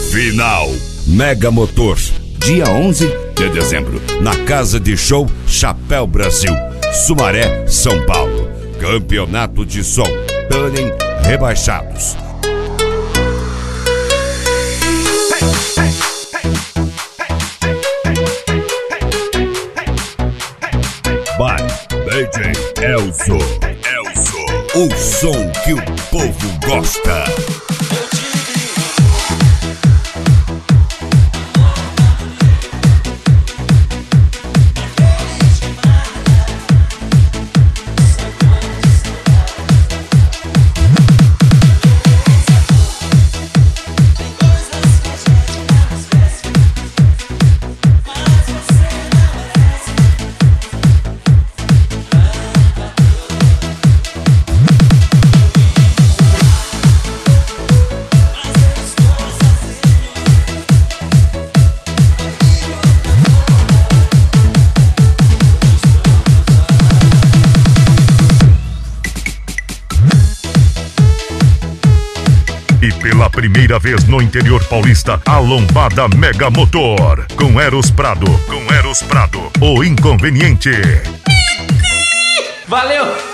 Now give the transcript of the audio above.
Final Mega Motor, dia 11 de dezembro, na Casa de Show Chapéu Brasil, Sumaré, São Paulo. Campeonato de som, Tannen Rebaixados. By DJ Elzo, o som que o povo gosta. E pela primeira vez no interior paulista, a lombada Mega Motor, com Eros Prado, o inconveniente. Valeu!